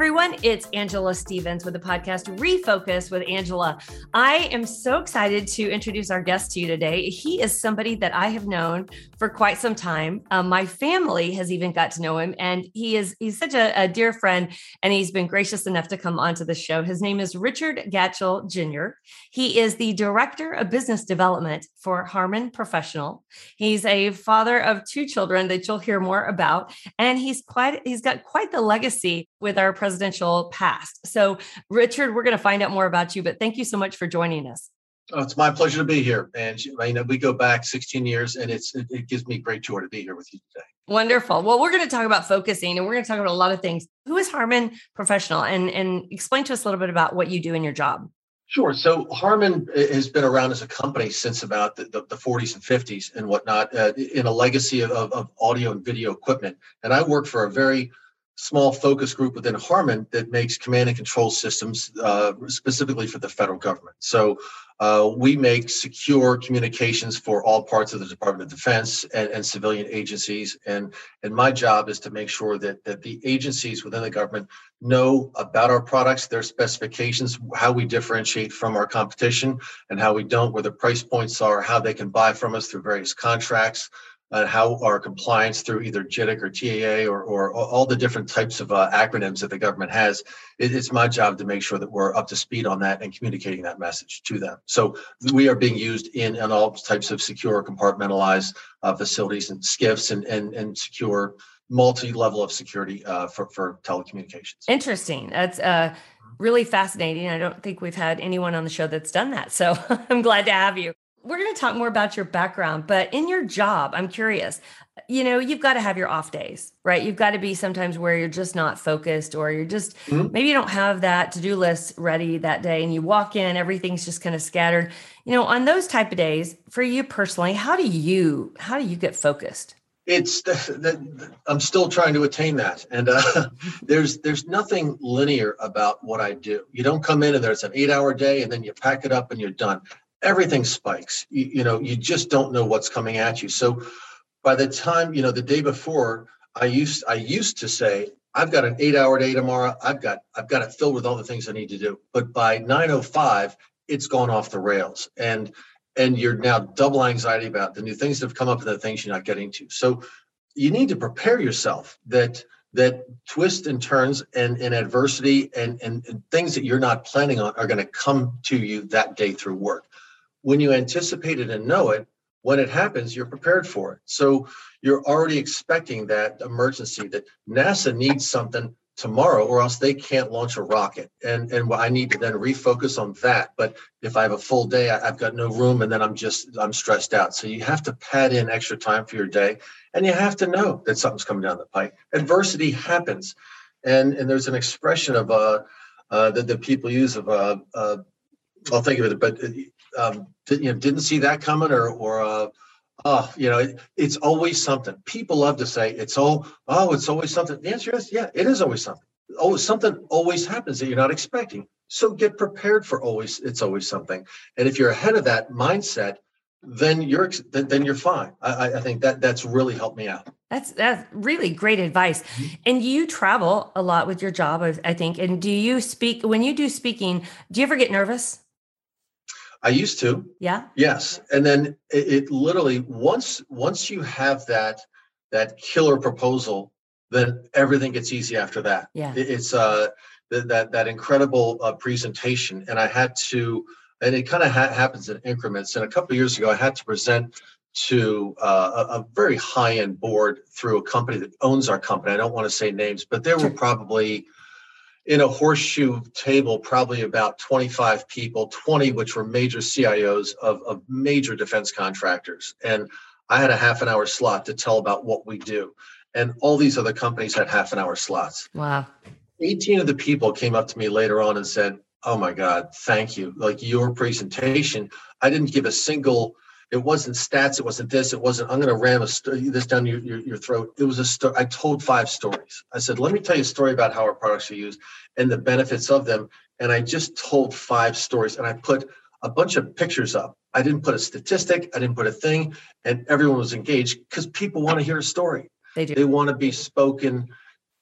everyone. It's Angela Stevens with the podcast Refocus with Angela. I am so excited to introduce our guest to you today. He is somebody that I have known for quite some time. My family has even got to know him, and he's such a dear friend, and he's been gracious enough to come onto the show. His name is Richard Gatchell Jr. He is the Director of Business Development for Harman Professional. He's a father of two children that you'll hear more about, and he's got quite the legacy with our presidential past. So, Richard, we're going to find out more about you, but thank you so much for joining us. Oh, it's my pleasure to be here. And we go back 16 years, and it gives me great joy to be here with you today. Wonderful. Well, we're going to talk about focusing, and we're going to talk about a lot of things. Who is Harman Professional? And explain to us a little bit about what you do in your job. Sure. So Harman has been around as a company since about the 40s and 50s and whatnot, in a legacy of audio and video equipment. And I work for a very small focus group within Harman that makes command and control systems specifically for the federal government. So we make secure communications for all parts of the Department of Defense and civilian agencies. And my job is to make sure that the agencies within the government know about our products, their specifications, how we differentiate from our competition and how we don't, where the price points are, how they can buy from us through various contracts, how our compliance through either JITC or TAA or all the different types of acronyms that the government has. It's my job to make sure that we're up to speed on that and communicating that message to them. So we are being used in all types of secure compartmentalized facilities and SCIFs and secure multi-level of security for telecommunications. Interesting. That's really fascinating. I don't think we've had anyone on the show that's done that. So I'm glad to have you. We're going to talk more about your background, but in your job, I'm curious, you've got to have your off days, right? You've got to be sometimes where you're just not focused, or you're just, maybe you don't have that to-do list ready that day, and you walk in, everything's just kind of scattered. On those type of days, for you personally, how do you get focused? It's I'm still trying to attain that. And there's nothing linear about what I do. You don't come in and there's an 8-hour day and then you pack it up and you're done. Everything spikes. You just don't know what's coming at you. So by the time, the day before, I used to say, I've got an 8-hour day tomorrow. I've got it filled with all the things I need to do. But by 9:05, it's gone off the rails. And you're now double anxiety about the new things that have come up and the things you're not getting to. So you need to prepare yourself that twists and turns and adversity and things that you're not planning on are going to come to you that day through work. When you anticipate it and know it, when it happens, you're prepared for it. So you're already expecting that emergency, that NASA needs something tomorrow or else they can't launch a rocket. And I need to then refocus on that. But if I have a full day, I've got no room, and then I'm stressed out. So you have to pad in extra time for your day, and you have to know that something's coming down the pike. Adversity happens. And there's an expression of that people use of I'll think of it, but didn't see that coming, it's always something. People love to say it's always something. The answer is, yeah, it is always something. Something always happens that you're not expecting. So get prepared for it's always something. And if you're ahead of that mindset, then you're fine. I think that's really helped me out. That's really great advice. Mm-hmm. And you travel a lot with your job, I think. And do you speak, when you do speaking, do you ever get nervous? I used to. Yeah. Yes. And then it literally, once you have that killer proposal, then everything gets easy after that. Yeah. It's that incredible presentation. And I had to, and it kind of happens in increments. And a couple of years ago, I had to present to a very high-end board through a company that owns our company. I don't want to say names, but there were probably in a horseshoe table, probably about 25 people, 20 which were major CIOs of major defense contractors. And I had a half-an-hour slot to tell about what we do. And all these other companies had half-an-hour slots. Wow. 18 of the people came up to me later on and said, "Oh my God, thank you. Like your presentation, I didn't give a single, it wasn't stats, it wasn't this, it wasn't, I'm going to ram this down your throat. It was a story. I told 5 stories. I said, let me tell you a story about how our products are used and the benefits of them. And I just told 5 stories and I put a bunch of pictures up. I didn't put a statistic. I didn't put a thing. And everyone was engaged because people want to hear a story. They do. They want to be spoken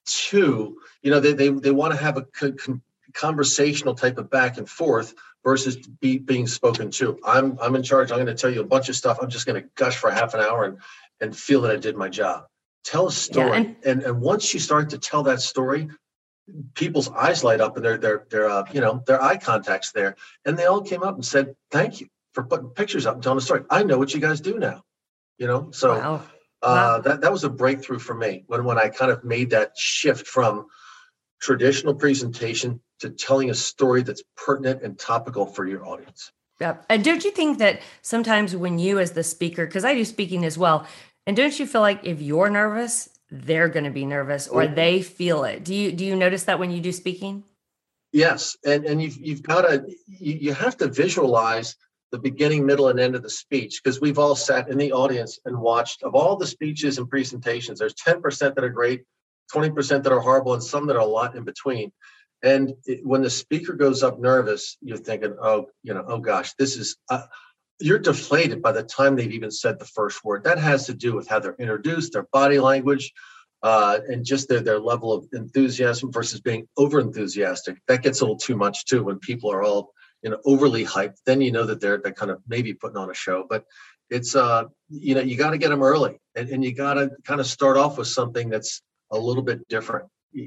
Two, they want to have a conversational type of back and forth versus being spoken to. I'm in charge. I'm going to tell you a bunch of stuff. I'm just going to gush for half an hour and feel that I did my job. Tell a story. Yeah, and once you start to tell that story, people's eyes light up and their eye contact's there. And they all came up and said, thank you for putting pictures up and telling a story. I know what you guys do now, So wow. That was a breakthrough for me when I kind of made that shift from traditional presentation to telling a story that's pertinent and topical for your audience. Yeah. And don't you think that sometimes when you as the speaker, because I do speaking as well, and don't you feel like if you're nervous, they're going to be nervous or they feel it? Do you notice that when you do speaking? Yes. And you've got to, you have to visualize the beginning, middle, and end of the speech, because we've all sat in the audience and watched of all the speeches and presentations. There's 10% that are great, 20% that are horrible, and some that are a lot in between. And when the speaker goes up nervous, you're thinking, oh gosh, this is, you're deflated by the time they've even said the first word. That has to do with how they're introduced, their body language, and just their level of enthusiasm versus being over enthusiastic. That gets a little too much too when people are all overly hyped. Then that they're kind of maybe putting on a show. But it's you got to get them early, and you got to kind of start off with something that's a little bit different,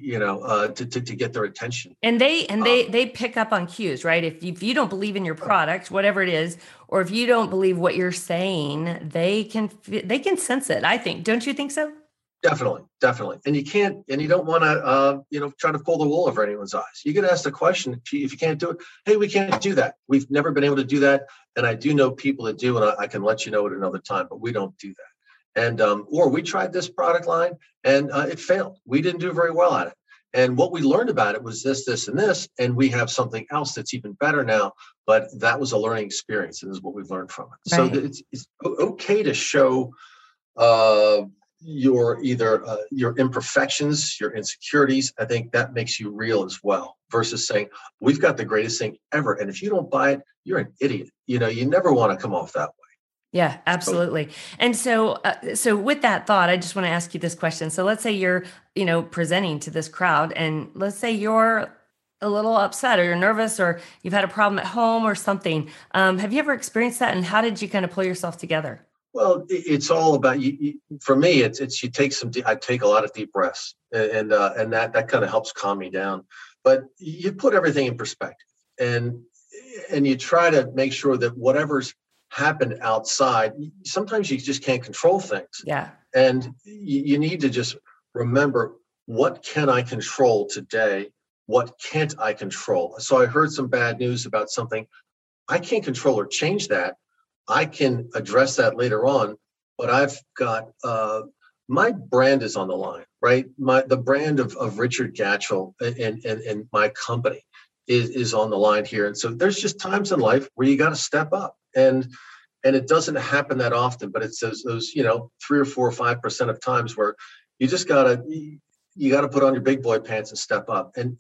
to get their attention. And they pick up on cues, right? If you don't believe in your product, whatever it is, or if you don't believe what you're saying, they can sense it, I think. Don't you think so? Definitely. And you don't want to, try to pull the wool over anyone's eyes. You can ask the question, if you can't do it, hey, we can't do that. We've never been able to do that. And I do know people that do, and I can let you know at another time, but we don't do that. And, or we tried this product line and it failed. We didn't do very well at it. And what we learned about it was this, and this, and we have something else that's even better now, but that was a learning experience. And this is what we've learned from it. Right. So it's okay to show, your imperfections, your insecurities. I think that makes you real as well, versus saying we've got the greatest thing ever, and if you don't buy it, you're an idiot. You never want to come off that way. Yeah, absolutely. And so with that thought, I just want to ask you this question. So let's say you're presenting to this crowd, and let's say you're a little upset or you're nervous or you've had a problem at home or something. Have you ever experienced that, and how did you kind of pull yourself together? Well, it's all about you. For me, it's you take I take a lot of deep breaths, and that kind of helps calm me down. But you put everything in perspective, and you try to make sure that whatever's happened outside, sometimes you just can't control things. Yeah. And you need to just remember, what can I control today? What can't I control? So I heard some bad news about something. I can't control or change that. I can address that later on, but I've got my brand is on the line, right? The brand of Richard Gatchell and my company is on the line here. And so there's just times in life where you got to step up, and it doesn't happen that often, but it's those 3 or 4 or 5% of times where you just gotta put on your big boy pants and step up, and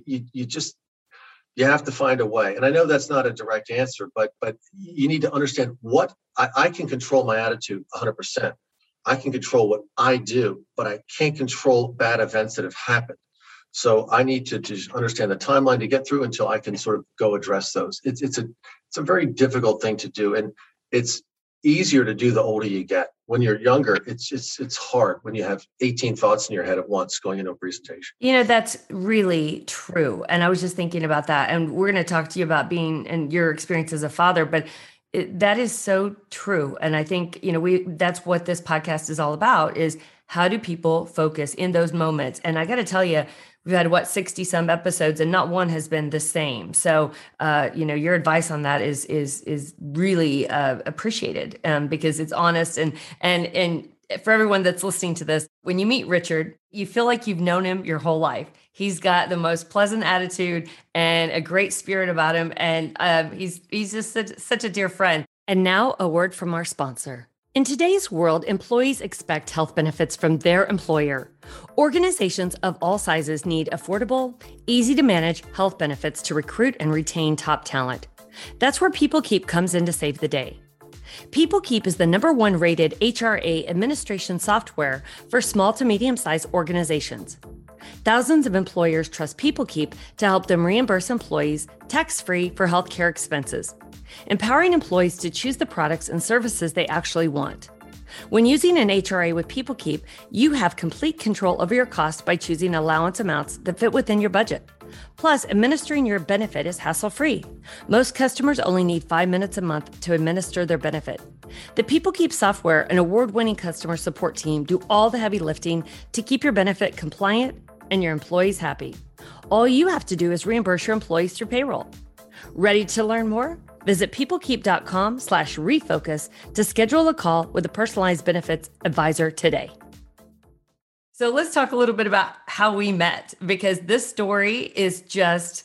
you have to find a way. And I know that's not a direct answer, but you need to understand what I can control my attitude 100%. I can control what I do, but I can't control bad events that have happened. So I need to just understand the timeline to get through until I can sort of go address those. It's a very difficult thing to do. And it's easier to do the older you get. When you're younger, it's hard when you have 18 thoughts in your head at once going into a presentation. That's really true. And I was just thinking about that. And we're going to talk to you about being and your experience as a father, but that is so true. And I think, that's what this podcast is all about, is how do people focus in those moments? And I got to tell you, we've had 60 some episodes, and not one has been the same. So, your advice on that is really appreciated, because it's honest. And for everyone that's listening to this, when you meet Richard, you feel like you've known him your whole life. He's got the most pleasant attitude and a great spirit about him. And he's just such a dear friend. And now a word from our sponsor. In today's world, employees expect health benefits from their employer. Organizations of all sizes need affordable, easy to manage health benefits to recruit and retain top talent. That's where PeopleKeep comes in to save the day. PeopleKeep is the #1 rated HRA administration software for small to medium-sized organizations. Thousands of employers trust PeopleKeep to help them reimburse employees tax-free for healthcare expenses, empowering employees to choose the products and services they actually want. When using an HRA with PeopleKeep, you have complete control over your costs by choosing allowance amounts that fit within your budget. Plus, administering your benefit is hassle-free. Most customers only need 5 minutes a month to administer their benefit. The PeopleKeep software and award-winning customer support team do all the heavy lifting to keep your benefit compliant and your employees happy. All you have to do is reimburse your employees through payroll. Ready to learn more? Visit peoplekeep.com/refocus to schedule a call with a personalized benefits advisor today. So let's talk a little bit about how we met, because this story is just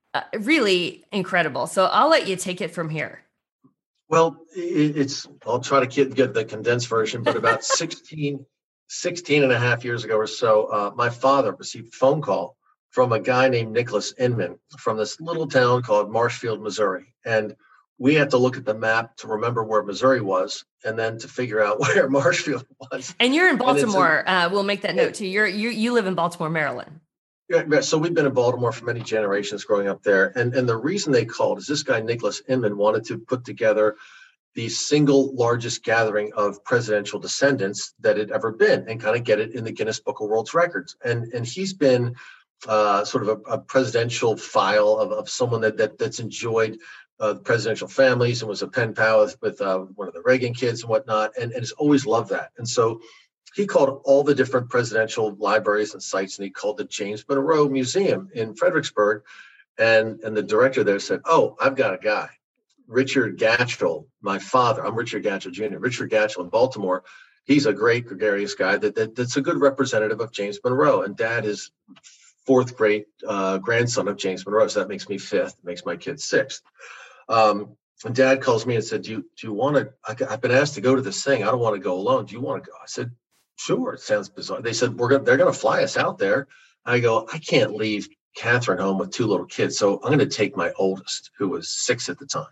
really incredible. So I'll let you take it from here. Well, I'll try to get the condensed version, but about 16 and a half years ago or so, my father received a phone call from a guy named Nicholas Inman from this little town called Marshfield, Missouri. And we had to look at the map to remember where Missouri was, and then to figure out where Marshfield was. And you're in Baltimore. We'll make that note too. You live in Baltimore, Maryland. Yeah, so we've been in Baltimore for many generations growing up there. And the reason they called is this guy, Nicholas Inman, wanted to put together the single largest gathering of presidential descendants that had ever been and kind of get it in the Guinness Book of World Records. And he's been sort of a presidential file of someone that's enjoyed presidential families and was a pen pal with one of the Reagan kids and whatnot, and has always loved that. And so he called all the different presidential libraries and sites, and he called the James Monroe Museum in Fredericksburg. And the director there said, "Oh, I've got a guy, Richard Gatchell, my father. I'm Richard Gatchell Jr. Richard Gatchell in Baltimore. He's a great gregarious guy that's a good representative of James Monroe. And Dad is fourth great grandson of James Monroe. So that makes me fifth, makes my kid sixth." And Dad calls me and said, do you want to, I've been asked to go to this thing. I don't want to go alone. Do you want to go? I said, sure. It sounds bizarre. They said, they're going to fly us out there. I go, I can't leave Catherine home with two little kids. So I'm going to take my oldest, who was 6 at the time.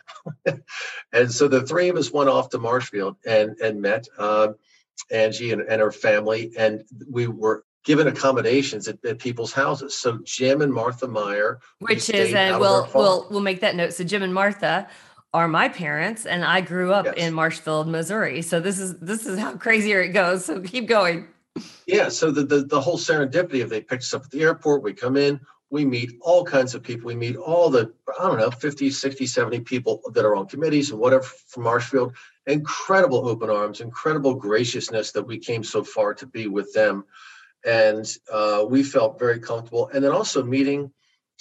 And so the three of us went off to Marshfield and met Angie and her family. And we were given accommodations at people's houses. So Jim and Martha Meyer, which is, and we'll make that note. So Jim and Martha are my parents, and I grew up in Marshfield, Missouri. So this is how crazier it goes. So keep going. Yeah. So the whole serendipity of they picked us up at the airport. We come in, we meet all kinds of people. We meet all the, 50, 60, 70 people that are on committees and whatever from Marshfield. Incredible open arms, incredible graciousness that we came so far to be with them. And we felt very comfortable. And then also meeting,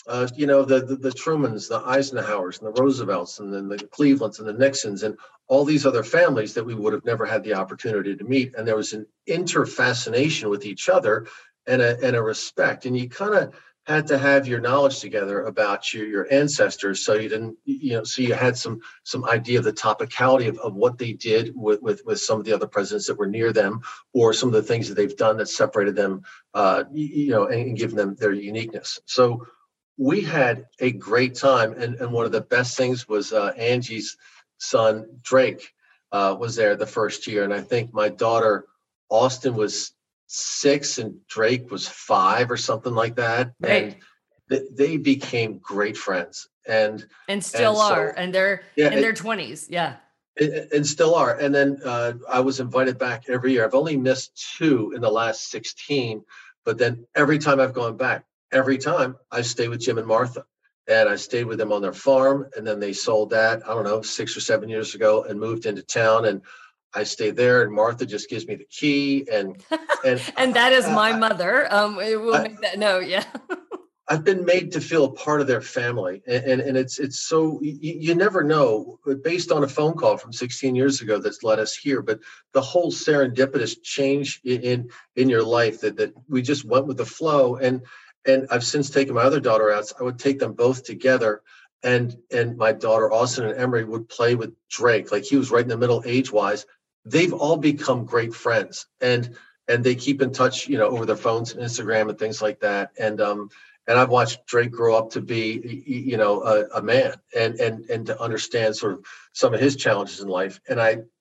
the Trumans, the Eisenhowers, and the Roosevelts, and then the Clevelands and the Nixons, and all these other families that we would have never had the opportunity to meet. And there was an interfascination with each other and a respect. And you kind of had to have your knowledge together about your ancestors, so you didn't, so you had some idea of the topicality of what they did with some of the other presidents that were near them, or some of the things that they've done that separated them, and given them their uniqueness. So we had a great time, and one of the best things was Angie's son Drake was there the first year, and I think my daughter Austin was 6 and Drake was 5 or something like that. Right. And they became great friends and still are. And they're in their 20s. Yeah. And still are. And then I was invited back every year. I've only missed 2 in the last 16, but then every time I've gone back, every time I stay with Jim and Martha. And I stayed with them on their farm. And then they sold that, 6 or 7 years ago, and moved into town. And I stayed there, and Martha just gives me the key, and and that is my mother. We'll make that note. Yeah, I've been made to feel a part of their family, and it's so you never know, based on a phone call from 16 years ago that's led us here. But the whole serendipitous change in your life that we just went with the flow, and I've since taken my other daughter out. So I would take them both together. And my daughter Austin and Emery would play with Drake, like he was right in the middle age-wise. They've all become great friends, and they keep in touch, over their phones and Instagram and things like that. And I've watched Drake grow up to be, a man and to understand sort of some of his challenges in life. And I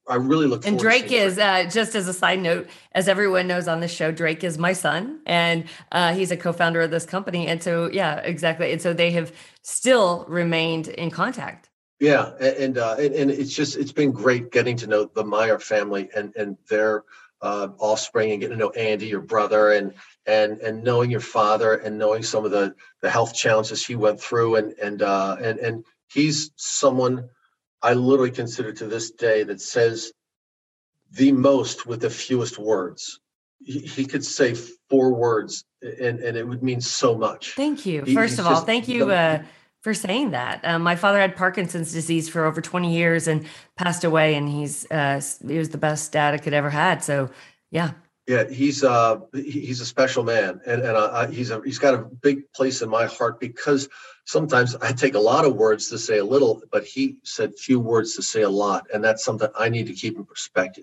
I really look And forward to Drake seeing is, just as a side note, as everyone knows on the show, Drake is my son, and he's a co-founder of this company. And so, yeah, exactly. And so they have still remained in contact. Yeah, and it's been great getting to know the Meyer family and their offspring, and getting to know Andy, your brother, and knowing your father, and knowing some of the health challenges he went through, and he's someone I literally consider to this day that says the most with the fewest words. He could say 4 words, and it would mean so much. Thank you. First He's of all, just thank you for saying that. My father had Parkinson's disease for over 20 years and passed away, and he was the best dad I could ever had. So, yeah. Yeah, he's a special man, and he's got a big place in my heart, because sometimes I take a lot of words to say a little, but he said few words to say a lot, and that's something I need to keep in perspective.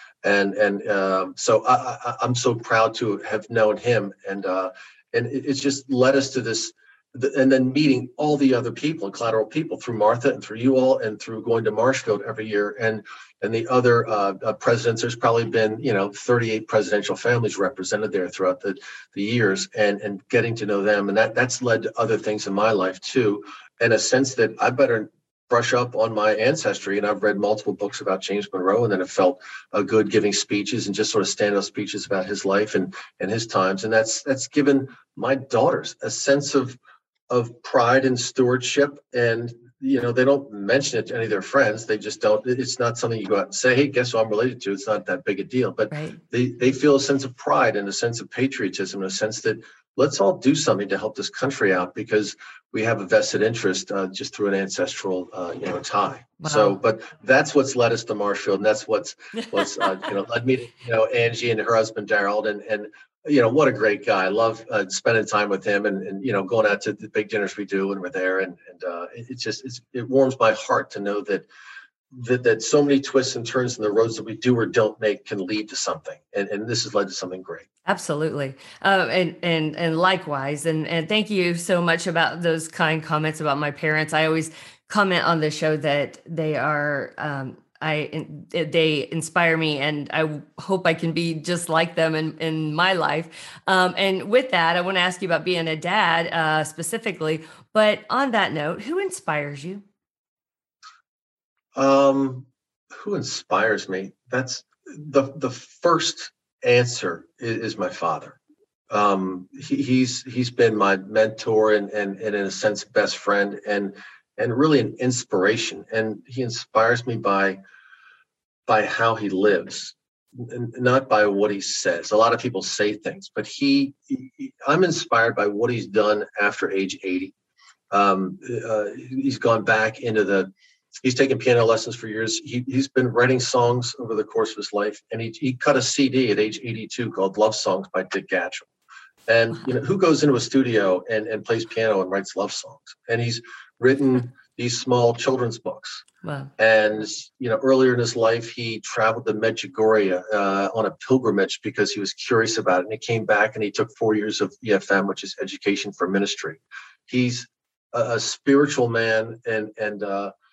So I'm so proud to have known him, and it's just led us to this, and then meeting all the other people and collateral people through Martha and through you all and through going to Marshfield every year, and the other presidents. There's probably been 38 presidential families represented there throughout the years, and getting to know them, and that's led to other things in my life too, in a sense that I better brush up on my ancestry. And I've read multiple books about James Monroe, and then have felt good giving speeches and just sort of standout speeches about his life and his times, and that's given my daughters a sense of pride and stewardship. And they don't mention it to any of their friends. They just don't. It's not something you go out and say, hey, guess who I'm related to. It's not that big a deal, but Right. they feel a sense of pride and a sense of patriotism, and a sense that let's all do something to help this country out, because we have a vested interest just through an ancestral tie. Wow. So, but that's what's led us to Marshfield, and that's what's led me to Angie and her husband Daryl, and what a great guy. I love spending time with him, and going out to the big dinners we do when we're there, and it warms my heart to know that so many twists and turns in the roads that we do or don't make can lead to something, and this has led to something great. Absolutely. And likewise, and thank you so much about those kind comments about my parents. I always comment on the show that they are, they inspire me, and I hope I can be just like them in my life. And with that, I want to ask you about being a dad, specifically, but on that note, who inspires you? Who inspires me? That's the first answer is my father. He's been my mentor, and in a sense best friend, and really an inspiration. And he inspires me by how he lives, not by what he says. A lot of people say things, but I'm inspired by what he's done after age 80. He's gone back into he's taken piano lessons for years. He's been writing songs over the course of his life, and he cut a CD at age 82 called Love Songs by Dick Gatchell. And who goes into a studio and plays piano and writes love songs? And he's written these small children's books. Wow. And earlier in his life, he traveled to Medjugorje on a pilgrimage because he was curious about it. And he came back and he took 4 years of EFM, which is Education for Ministry. He's a spiritual man, and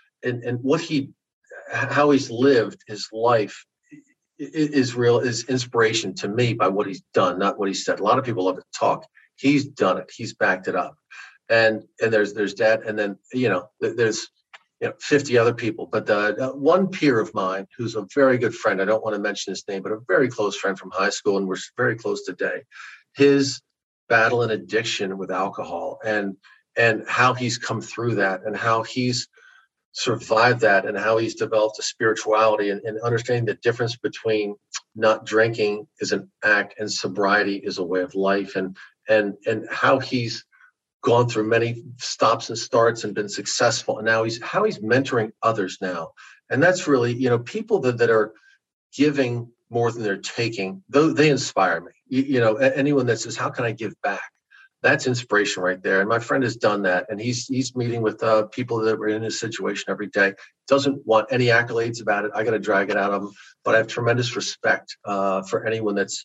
how he's lived his life is inspiration to me by what he's done, not what he said. A lot of people love to talk. He's done it. He's backed it up. And there's Dad, and then there's 50 other people. But one peer of mine who's a very good friend, I don't want to mention his name, but a very close friend from high school, and we're very close today. His battle and addiction with alcohol, and how he's come through that, and how he's survived that, and how he's developed a spirituality, and understanding the difference between not drinking is an act and sobriety is a way of life, and how he's gone through many stops and starts and been successful, and now he's mentoring others now. And that's really, people that are giving more than they're taking, though, they inspire me. Anyone that says, how can I give back? That's inspiration right there. And my friend has done that. And he's meeting with people that were in his situation every day. Doesn't want any accolades about it. I got to drag it out of him. But I have tremendous respect for anyone that's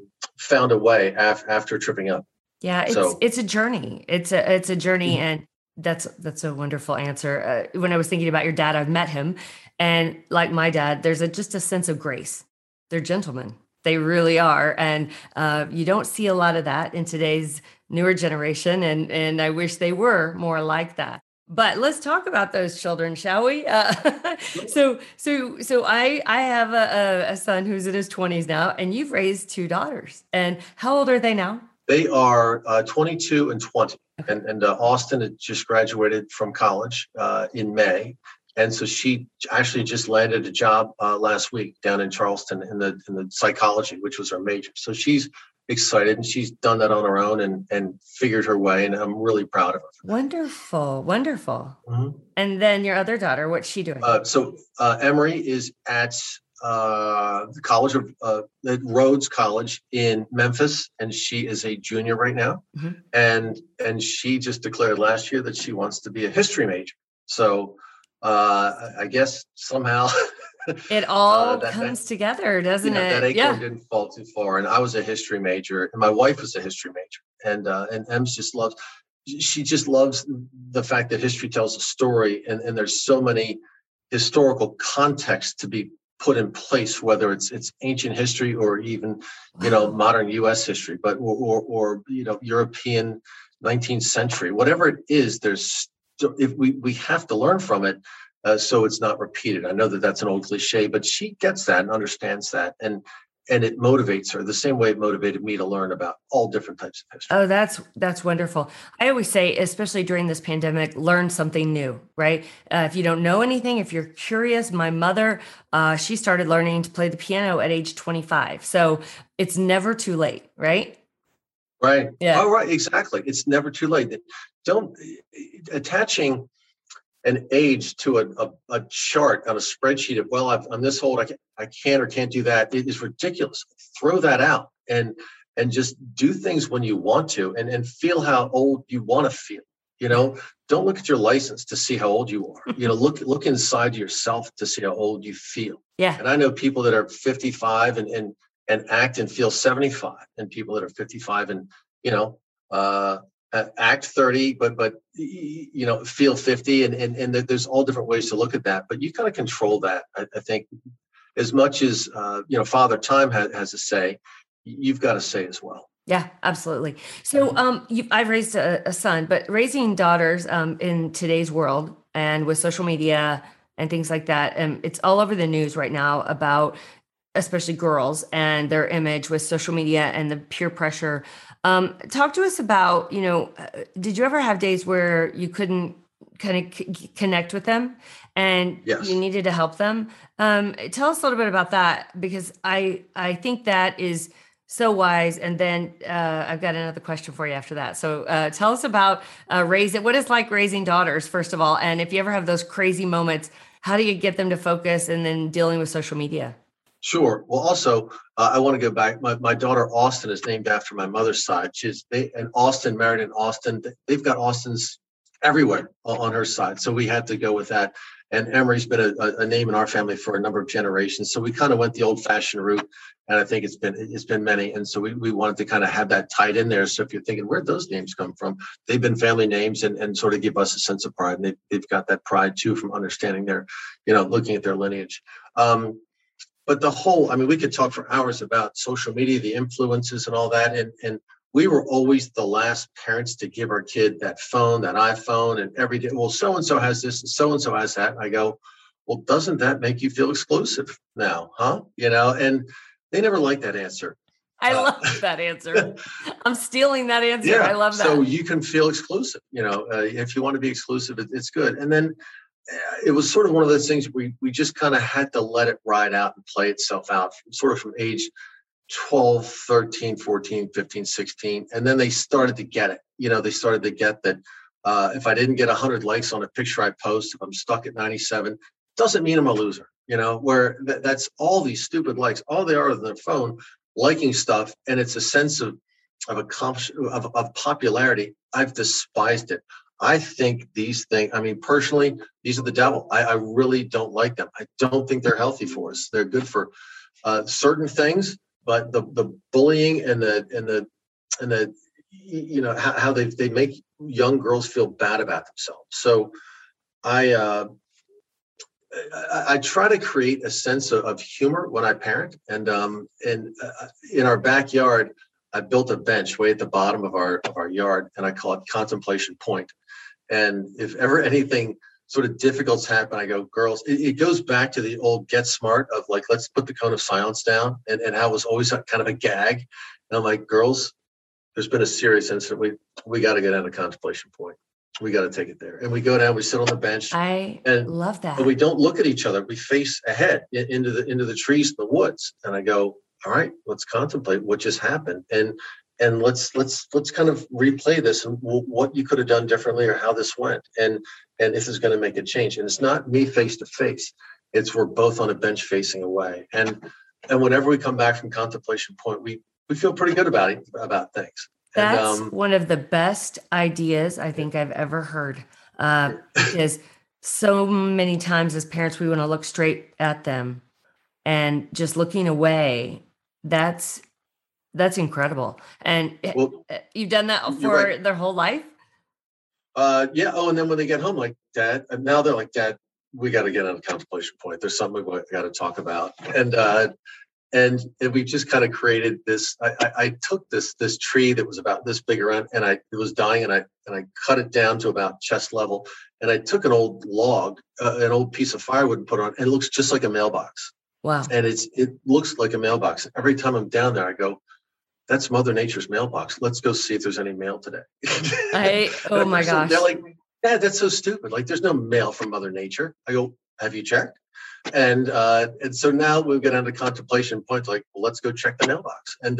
found a way after tripping up. Yeah, it's a journey. It's a journey, and That's a wonderful answer. When I was thinking about your dad, I've met him, and like my dad, there's just a sense of grace. They're gentlemen. They really are, and you don't see a lot of that in today's newer generation. And I wish they were more like that. But let's talk about those children, shall we? So I have a son who's in his 20s now, and you've raised two daughters. And how old are they now? They are 22 and 20. And Austin had just graduated from college in May. And so she actually just landed a job last week down in Charleston in the psychology, which was her major. So she's excited, and she's done that on her own and figured her way. And I'm really proud of her. Wonderful, wonderful. Mm-hmm. And then your other daughter, what's she doing? So Emery is at the College of at Rhodes College in Memphis, and she is a junior right now. Mm-hmm. And she just declared last year that she wants to be a history major. So I guess somehow it all comes together, doesn't it? That acorn didn't fall too far. And I was a history major, and my wife was a history major, and Ems she just loves the fact that history tells a story, and there's so many historical contexts to be put in place, whether it's ancient history or even modern U.S. history, but or European 19th century, whatever it is. If we have to learn from it, so it's not repeated. I know that that's an old cliche, but she gets that and understands that, and it motivates her the same way it motivated me to learn about all different types of history. Oh, that's wonderful. I always say, especially during this pandemic, learn something new, right? If you don't know anything, if you're curious, my mother, she started learning to play the piano at age 25. So it's never too late, right? Right. Yeah. Oh, right. Exactly. It's never too late. Don't attaching an age to a chart on a spreadsheet of, well, I'm this old, I can't or can't do that. It is ridiculous. Throw that out and just do things when you want to, and feel how old you want to feel. Don't look at your license to see how old you are. Look inside yourself to see how old you feel. Yeah. And I know people that are 55 and act and feel 75, and people that are 55 and act 30, but feel 50, and there's all different ways to look at that. But you kind of control that. I think as much as Father Time has a say, you've got a say as well. Yeah, absolutely. So I've raised a son, but raising daughters in today's world and with social media and things like that, it's all over the news right now about especially girls and their image with social media and the peer pressure. Talk to us about, did you ever have days where you couldn't kind of connect with them and Yes. you needed to help them? Tell us a little bit about that, because I think that is so wise. And then I've got another question for you after that. So tell us about what it's like raising daughters, first of all. And if you ever have those crazy moments, how do you get them to focus, and then dealing with social media? Sure. Well, also, I want to go back. My daughter Austin is named after my mother's side. And Austin married in Austin. They've got Austins everywhere on her side, so we had to go with that. And Emery's been a name in our family for a number of generations, so we kind of went the old-fashioned route. And I think it's been many, and so we wanted to kind of have that tied in there. So if you're thinking, where'd those names come from? They've been family names, and sort of give us a sense of pride. And they've got that pride too from understanding their, looking at their lineage. But we could talk for hours about social media, the influences and all that. And we were always the last parents to give our kid that phone, that iPhone, and every day, well, so-and-so has this and so-and-so has that. And I go, well, doesn't that make you feel exclusive now? Huh? And they never liked that answer. I love that answer. I'm stealing that answer. Yeah, I love that. So you can feel exclusive, if you want to be exclusive, it's good. And then it was sort of one of those things we just kind of had to let it ride out and play itself out sort of from age 12, 13, 14, 15, 16. And then they started to get it. They started to get that if I didn't get 100 likes on a picture I post, if I'm stuck at 97, doesn't mean I'm a loser, where that's all these stupid likes. All they are on their phone, liking stuff. And it's a sense of popularity. I've despised it. I think these things, personally, these are the devil. I really don't like them. I don't think they're healthy for us. They're good for certain things, but the bullying and the how they make young girls feel bad about themselves. So I try to create a sense of humor when I parent, and in our backyard, I built a bench way at the bottom of our yard, and I call it Contemplation Point. And if ever anything sort of difficult's happen, I go, girls, it goes back to the old Get Smart of like, let's put the cone of silence down, and how it was always kind of a gag. And I'm like, girls, there's been a serious incident. We got to get out of Contemplation Point. We got to take it there. And we go down, we sit on the bench. I love that. And we don't look at each other. We face ahead into the trees, in the woods. And I go, all right, let's contemplate what just happened. And let's kind of replay this and what you could have done differently or how this went. And if it's going to make a change. And it's not me face to face. It's we're both on a bench facing away. And whenever we come back from Contemplation Point, we feel pretty good about things. That's one of the best ideas I think I've ever heard. Because so many times as parents, we want to look straight at them, and just looking away. That's incredible. And you've done that for their whole life? Yeah. Oh, and then when they get home, like, Dad, and now they're like, Dad, we got to get on a Contemplation Point. There's something we got to talk about. And we just kind of created this. I took this tree that was about this big around, and it was dying, and I cut it down to about chest level, and I took an old log, an old piece of firewood, and put it on, and it looks just like a mailbox. Wow! And it looks like a mailbox. Every time I'm down there, I go, "That's Mother Nature's mailbox. Let's go see if there's any mail today." Oh my gosh! They're like, Dad, that's so stupid. Like, there's no mail from Mother Nature. I go, have you checked? And so now we've got into Contemplation Point, like, well, let's go check the mailbox. And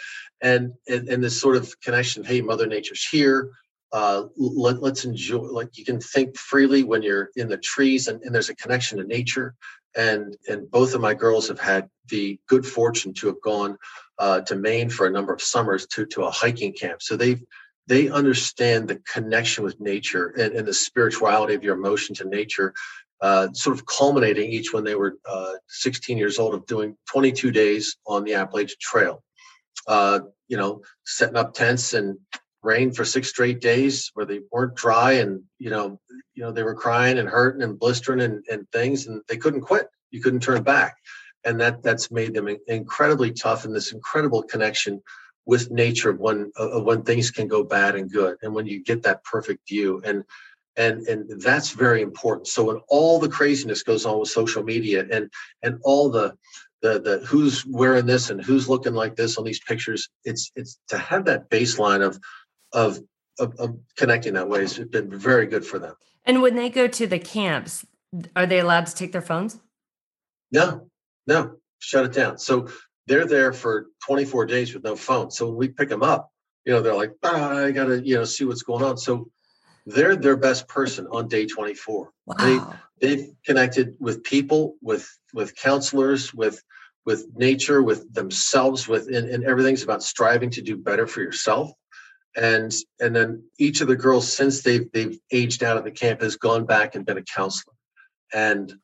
this sort of connection, hey, Mother Nature's here. Let's enjoy, like, you can think freely when you're in the trees, and there's a connection to nature. And both of my girls have had the good fortune to have gone to Maine for a number of summers to a hiking camp. So they understand the connection with nature and the spirituality of your emotion to nature. Sort of culminating each when they were 16 years old of doing 22 days on the Appalachian Trail, setting up tents and rain for 6 straight days where they weren't dry, and they were crying and hurting and blistering and things, and they couldn't quit. You couldn't turn back, and that's made them incredibly tough, and this incredible connection with nature of when things can go bad and good, and when you get that perfect view. And that's very important. So when all the craziness goes on with social media and all the who's wearing this and who's looking like this on these pictures, it's to have that baseline of connecting that way has been very good for them. And when they go to the camps, are they allowed to take their phones? No, shut it down. So they're there for 24 days with no phone. So when we pick them up, they're like, I gotta, see what's going on. So they're their best person on day 24. Wow. They've connected with people, with counselors, with nature, with themselves, and everything's about striving to do better for yourself. And then each of the girls, since they've aged out of the camp, has gone back and been a counselor. And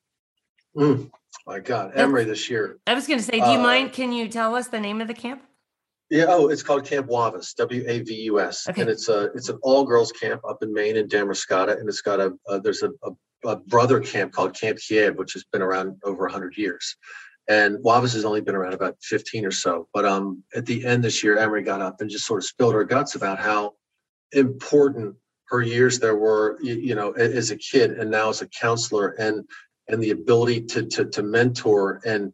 my God, Emory this year. I was going to say, do you mind? Can you tell us the name of the camp? Yeah. Oh, it's called Camp Wavus, WAVUS. Okay. And it's an all girls camp up in Maine in Damariscotta. And it's got there's a brother camp called Camp Kiev, which has been around over 100 years. And Wavus has only been around about 15 or so. But at the end this year, Emory got up and just sort of spilled her guts about how important her years there were, as a kid and now as a counselor, and the ability to mentor and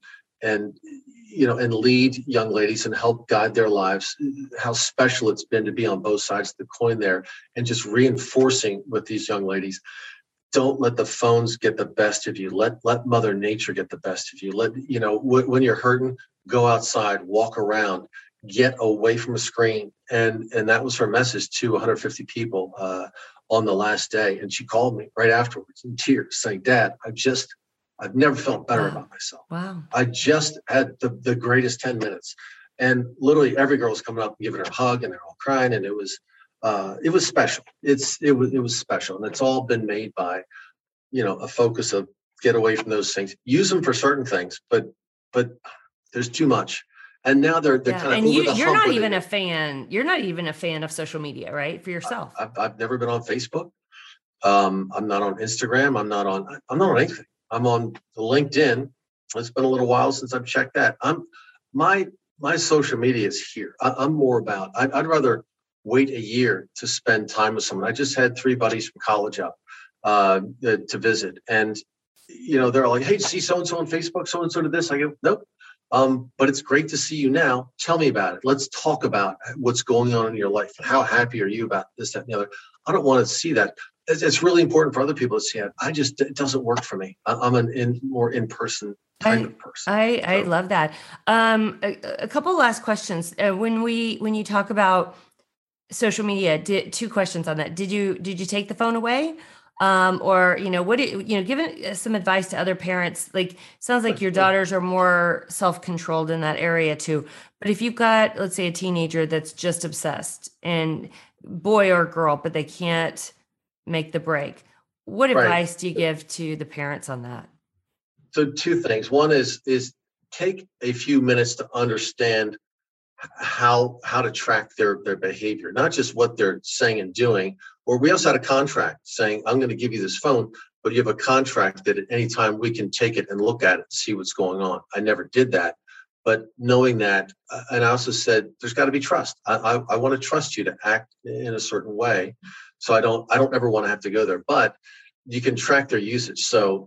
lead young ladies and help guide their lives, how special it's been to be on both sides of the coin there, and just reinforcing with these young ladies, don't let the phones get the best of you. Let Mother Nature get the best of you. When you're hurting, go outside, walk around, get away from a screen. And that was her message to 150 people on the last day. And she called me right afterwards in tears saying, Dad, I've never felt better about myself. Wow. I just had the greatest 10 minutes. And literally every girl was coming up and giving her a hug, and they're all crying. And it was special. It was special. And it's all been made by, a focus of get away from those things, use them for certain things, but there's too much. And now they're kind of and over the you're hump. not even a fan. You're not even a fan of social media, right? For yourself. I've never been on Facebook. I'm not on Instagram. I'm not on anything. I'm on LinkedIn. It's been a little while since I've checked that. My social media is here. I'm more about, I'd rather wait a year to spend time with someone. I just had 3 buddies from college up to visit. And, they're like, hey, see so-and-so on Facebook, so-and-so did this. I go, nope. But it's great to see you now. Tell me about it. Let's talk about what's going on in your life. How happy are you about this, that, and the other? I don't want to see that. It's really important for other people to see it. It doesn't work for me. I'm more in-person kind of person. I love that. A couple last questions. When you talk about social media, 2 questions on that. Did you take the phone away? Or, given some advice to other parents, like, sounds like your daughters are more self-controlled in that area too. But if you've got, let's say, a teenager that's just obsessed, and boy or girl, but they can't make the break, what advice do you give to the parents on that? So 2 things. One is take a few minutes to understand how to track their behavior, not just what they're saying and doing. Or we also had a contract saying, I'm going to give you this phone, but you have a contract that at any time we can take it and look at it and see what's going on. I never did that. But knowing that, and I also said, there's got to be trust. I want to trust you to act in a certain way. So I don't ever want to have to go there, but you can track their usage. So,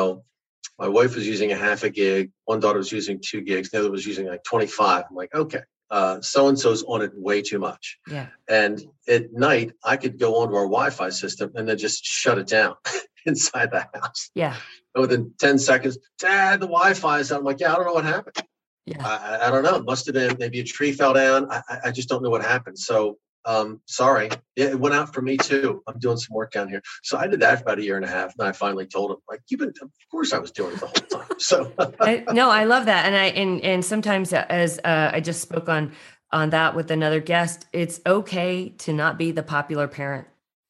my wife was using a half a gig. One daughter was using 2 gigs. The other was using like 25. I'm like, okay, so-and-so's on it way too much. Yeah. And at night I could go onto our Wi-Fi system and then just shut it down inside the house. Yeah. And within 10 seconds, Dad, the Wi-Fi is out. I'm like, yeah, I don't know what happened. Yeah. I don't know. It must have been maybe a tree fell down. I just don't know what happened. So sorry. Yeah, it went out for me too. I'm doing some work down here. So I did that for about a year and a half. And I finally told him, like, of course I was doing it the whole time. So I love that. And sometimes, as I just spoke on that with another guest, it's okay to not be the popular parent.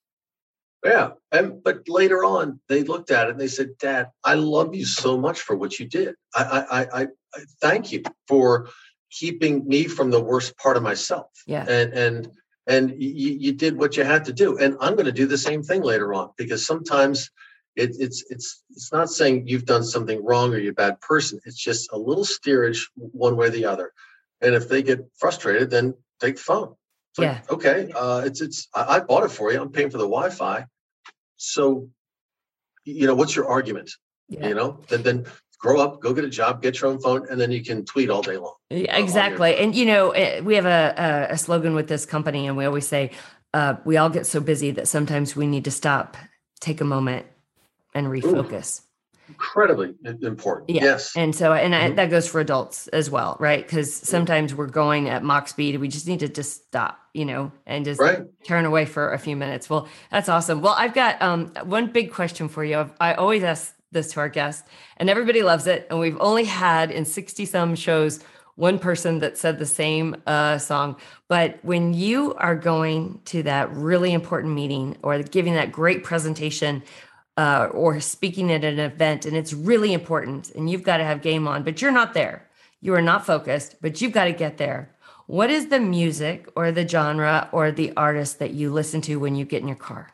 Yeah. But later on, they looked at it and they said, Dad, I love you so much for what you did. I thank you for keeping me from the worst part of myself. Yeah. And you did what you had to do. And I'm going to do the same thing later on, because sometimes it's not saying you've done something wrong or you're a bad person. It's just a little steerage one way or the other. And if they get frustrated, then take the phone. It's like, okay, I bought it for you. I'm paying for the Wi-Fi. So, what's your argument? Yeah. Then grow up, go get a job, get your own phone, and then you can tweet all day long. Yeah, exactly. And, we have a slogan with this company, and we always say, we all get so busy that sometimes we need to stop, take a moment, and refocus. Ooh, incredibly important. Yeah. Yes. And so, that goes for adults as well, right? Because sometimes we're going at Mach speed. We just need to just stop, and just turn away for a few minutes. Well, that's awesome. Well, I've got one big question for you. I always ask this to our guests, and everybody loves it. And we've only had in 60 some shows one person that said the same song. But when you are going to that really important meeting or giving that great presentation or speaking at an event, and it's really important and you've got to have game on, but you're not there. You are not focused, but you've got to get there. What is the music or the genre or the artist that you listen to when you get in your car?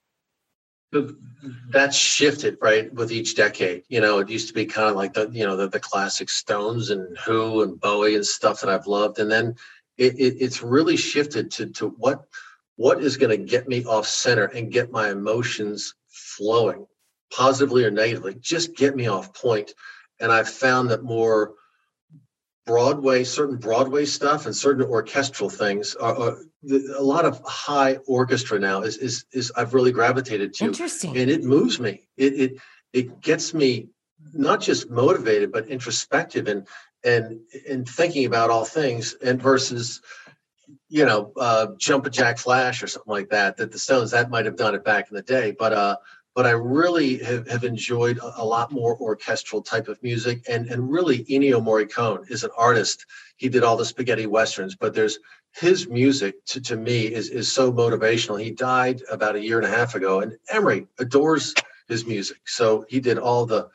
That's shifted, right, with each decade. It used to be kind of like the classic Stones and Who and Bowie and stuff that I've loved. And then it's really shifted to what is going to get me off center and get my emotions flowing, positively or negatively, just get me off point. And I've found that more certain Broadway stuff and certain orchestral things are a lot of high orchestra now is I've really gravitated to. Interesting. And it moves me. It gets me not just motivated, but introspective and thinking about all things, and versus, Jump a Jack Flash or something like that the Stones, that might have done it back in the day. But I really have enjoyed a lot more orchestral type of music. And really, Ennio Morricone is an artist. He did all the spaghetti westerns, but his music to me is so motivational. He died about a year and a half ago, and Emery adores his music. So he did all the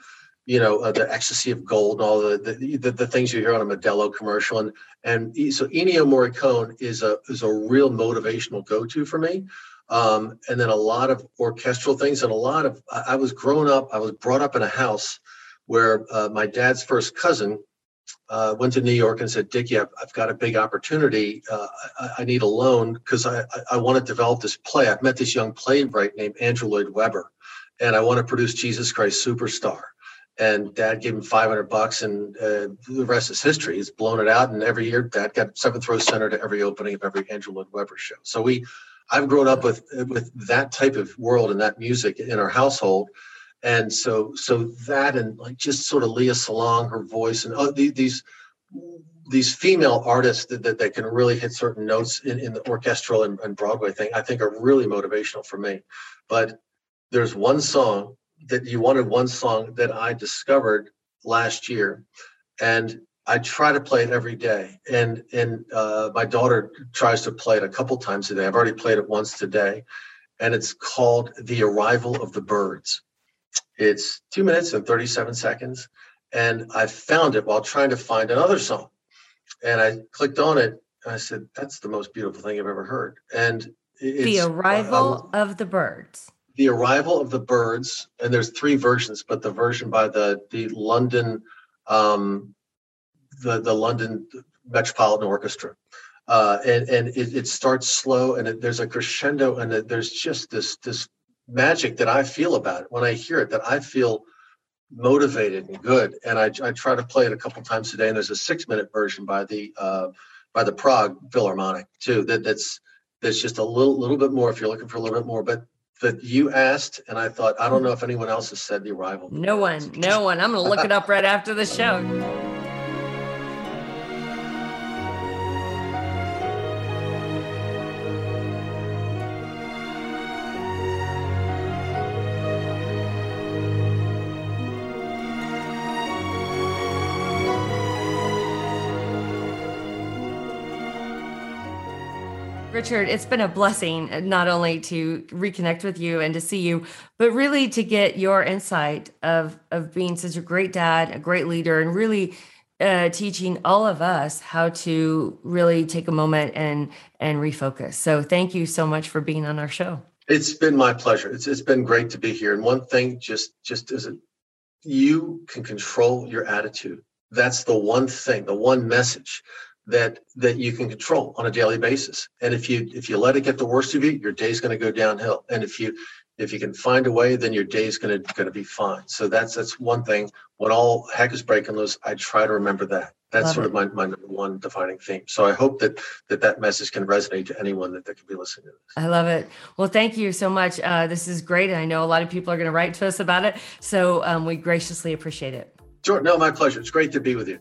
the ecstasy of gold and all the things you hear on a Modelo commercial. And so Ennio Morricone is a real motivational go-to for me. And then a lot of orchestral things and I was brought up in a house where my dad's first cousin went to New York and said, Dickie, I've got a big opportunity. I need a loan because I want to develop this play. I've met this young playwright named Andrew Lloyd Webber, and I want to produce Jesus Christ Superstar. And Dad gave him $500, and the rest is history. He's blown it out, and every year Dad got seventh row center to every opening of every Andrew Lloyd Webber show. So I've grown up with that type of world and that music in our household. And so that, and like just sort of Leah Salong, her voice, and these female artists that can really hit certain notes in the orchestral and Broadway thing, I think are really motivational for me. But there's one song that I discovered last year, and I try to play it every day. And my daughter tries to play it a couple times a day. I've already played it once today, and it's called "The Arrival of the Birds." It's 2 minutes and 37 seconds. And I found it while trying to find another song. And I clicked on it and I said, that's the most beautiful thing I've ever heard. And it's The Arrival of the Birds. The Arrival of the Birds. And there's 3 versions, but the version by the London, the London Metropolitan Orchestra. And it starts slow, and there's a crescendo, and there's just this magic that I feel about it when I hear it, that I feel motivated and good. And I try to play it a couple times a day. And there's a 6-minute version by the Prague Philharmonic too. That's just a little bit more if you're looking for a little bit more. But you asked, and I thought, I don't know if anyone else has said The Arrival. No one. I'm going to look it up right after the show. Richard, it's been a blessing not only to reconnect with you and to see you, but really to get your insight of being such a great dad, a great leader, and really teaching all of us how to really take a moment and refocus. So thank you so much for being on our show. It's been my pleasure. It's been great to be here. And one thing, just as you can control your attitude. That's the one thing, the one message that you can control on a daily basis. And if you let it get the worst of you, your day's going to go downhill. And if you can find a way, then your day's going to be fine. So that's one thing. When all heck is breaking loose, I try to remember that. That's sort of my number one defining theme. So I hope that message can resonate to anyone that can be listening to this. I love it. Well, thank you so much. This is great. And I know a lot of people are going to write to us about it. So we graciously appreciate it. Sure. No, my pleasure. It's great to be with you.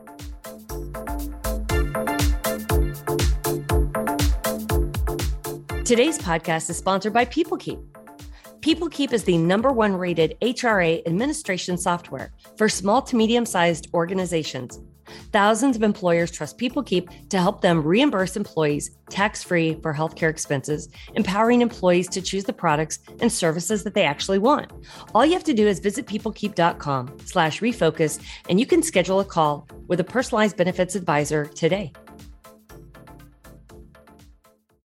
Today's podcast is sponsored by PeopleKeep. PeopleKeep is the #1 rated HRA administration software for small to medium-sized organizations. Thousands of employers trust PeopleKeep to help them reimburse employees tax-free for healthcare expenses, empowering employees to choose the products and services that they actually want. All you have to do is visit peoplekeep.com/refocus, and you can schedule a call with a personalized benefits advisor today.